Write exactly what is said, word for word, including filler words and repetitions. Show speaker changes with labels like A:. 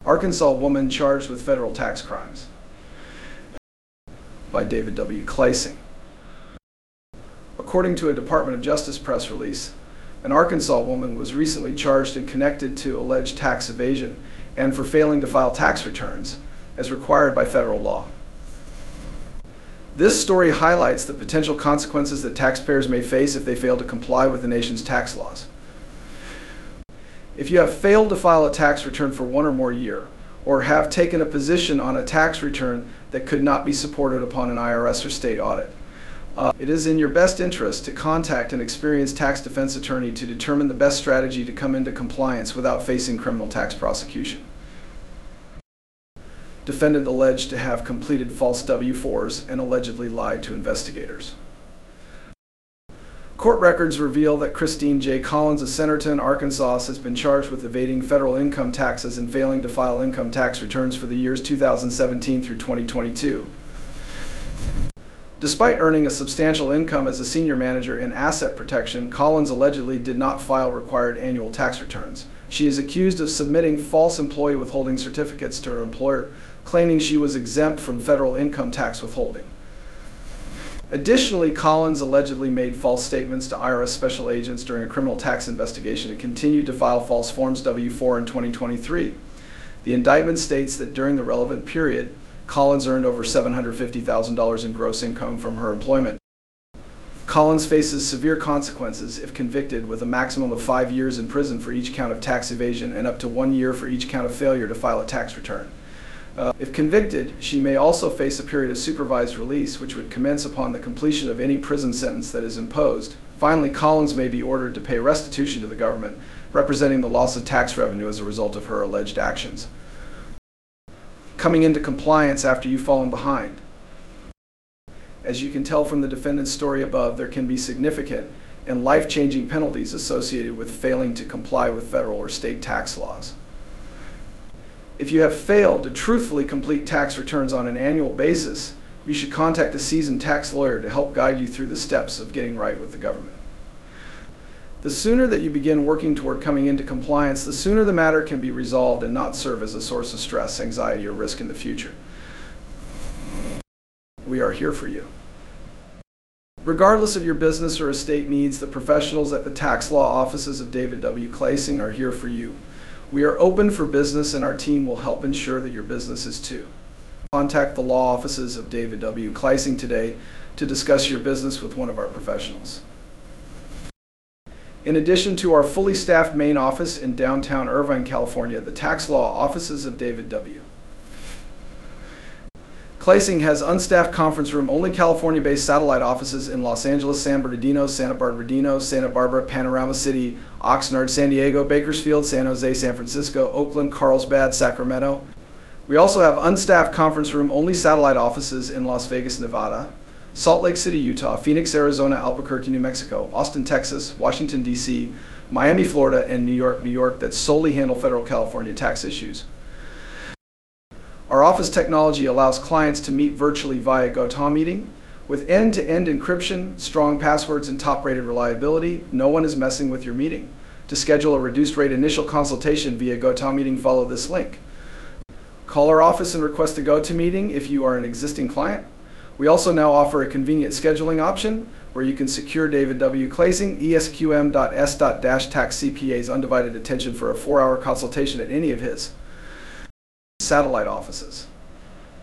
A: Arkansas woman charged with federal tax crimes, by David W. Klasing. According to a Department of Justice press release, an Arkansas woman was recently charged and connected to alleged tax evasion and for failing to file tax returns, as required by federal law. This story highlights the potential consequences that taxpayers may face if they fail to comply with the nation's tax laws. If you have failed to file a tax return for one or more year, or have taken a position on a tax return that could not be supported upon an I R S or state audit, uh, it is in your best interest to contact an experienced tax defense attorney to determine the best strategy to come into compliance without facing criminal tax prosecution. Defendant alleged to have completed false W fours and allegedly lied to investigators. Court records reveal that Christine J. Collins of Centerton, Arkansas, has been charged with evading federal income taxes and failing to file income tax returns for the years two thousand seventeen through twenty twenty-two. Despite earning a substantial income as a senior manager in asset protection, Collins allegedly did not file required annual tax returns. She is accused of submitting false employee withholding certificates to her employer, claiming she was exempt from federal income tax withholding. Additionally, Collins allegedly made false statements to I R S special agents during a criminal tax investigation and continued to file false Forms W four in twenty twenty-three. The indictment states that during the relevant period, Collins earned over seven hundred fifty thousand dollars in gross income from her employment. Collins faces severe consequences if convicted, with a maximum of five years in prison for each count of tax evasion and up to one year for each count of failure to file a tax return. Uh, if convicted, she may also face a period of supervised release, which would commence upon the completion of any prison sentence that is imposed. Finally, Collins may be ordered to pay restitution to the government, representing the loss of tax revenue as a result of her alleged actions. Coming into compliance after you've fallen behind. As you can tell from the defendant's story above, there can be significant and life-changing penalties associated with failing to comply with federal or state tax laws. If you have failed to truthfully complete tax returns on an annual basis, you should contact a seasoned tax lawyer to help guide you through the steps of getting right with the government. The sooner that you begin working toward coming into compliance, the sooner the matter can be resolved and not serve as a source of stress, anxiety, or risk in the future. We are here for you. Regardless of your business or estate needs, the professionals at the tax law offices of David W. Klasing are here for you. We are open for business, and our team will help ensure that your business is too. Contact the law offices of David W. Klasing today to discuss your business with one of our professionals. In addition to our fully staffed main office in downtown Irvine, California, the tax law offices of David W. Klasing has unstaffed conference room only California-based satellite offices in Los Angeles, San Bernardino, Santa Bernardino, Santa Barbara, Panorama City, Oxnard, San Diego, Bakersfield, San Jose, San Francisco, Oakland, Carlsbad, Sacramento. We also have unstaffed conference room only satellite offices in Las Vegas, Nevada, Salt Lake City, Utah, Phoenix, Arizona, Albuquerque, New Mexico, Austin, Texas, Washington, D C, Miami, Florida, and New York, New York that solely handle federal California tax issues. Our office technology allows clients to meet virtually via GoToMeeting. With end-to-end encryption, strong passwords, and top-rated reliability, no one is messing with your meeting. To schedule a reduced-rate initial consultation via GoToMeeting, follow this link. Call our office and request a GoToMeeting if you are an existing client. We also now offer a convenient scheduling option where you can secure David W. Klasing, E S Q M dot S Tax C P A's undivided attention for a four-hour consultation at any of his satellite offices.